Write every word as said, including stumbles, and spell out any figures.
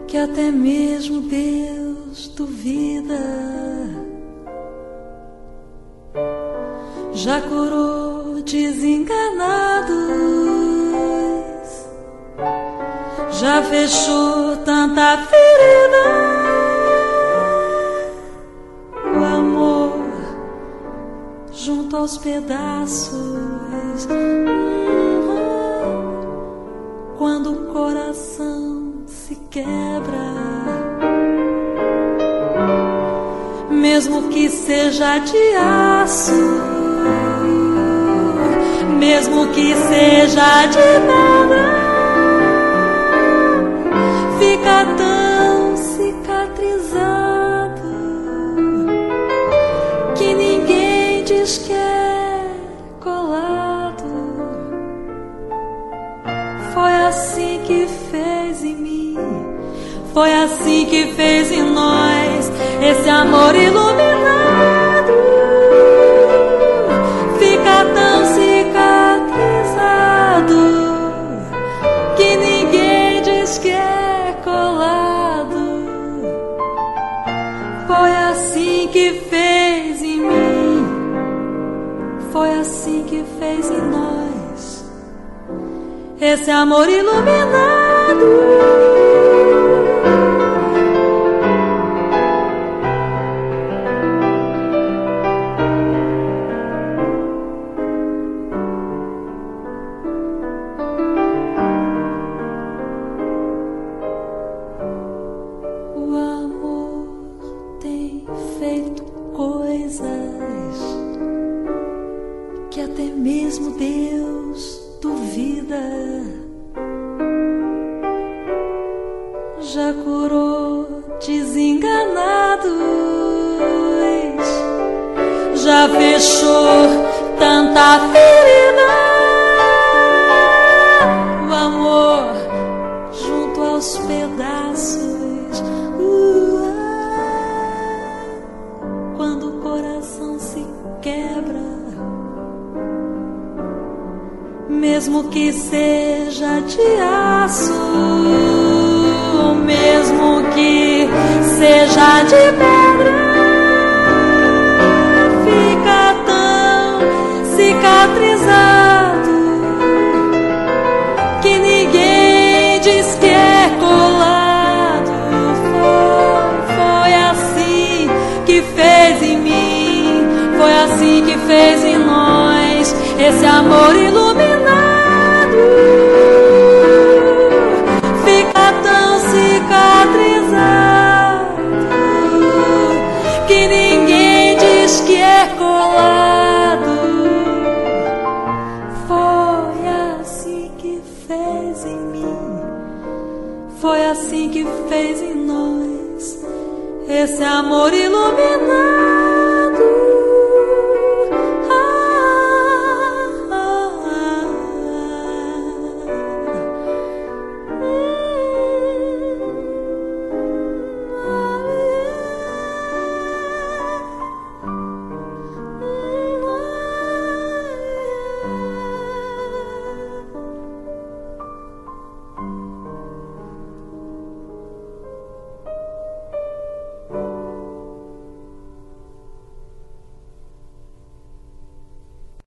que até mesmo Deus duvida. Já curou desenganados, já fechou tanta ferida. O amor junto aos pedaços, quando o coração se quebra, mesmo que seja de aço, mesmo que seja de pedra, fica tão cicatrizado que ninguém diz que é colado. Foi assim que fez em mim, foi assim que fez em nós, esse amor iluminado. Fica tão cicatrizado que ninguém diz que é colado. Foi assim que fez em mim, foi assim que fez em nós, esse amor iluminado. O amor tem feito coisas que até mesmo Deus duvida. Já curou desenganados, já fechou tanta ferida. O amor junto aos pedaços, uh, ah, quando o coração se quebra, mesmo que seja de aço, mesmo que seja de pedra, fica tão cicatrizado que ninguém diz que é colado. Foi, foi assim que fez em mim, foi assim que fez em nós, esse amor iluminado. Fica tão cicatrizado que ninguém diz que é colado. Foi assim que fez em mim, foi assim que fez em nós, esse amor iluminado.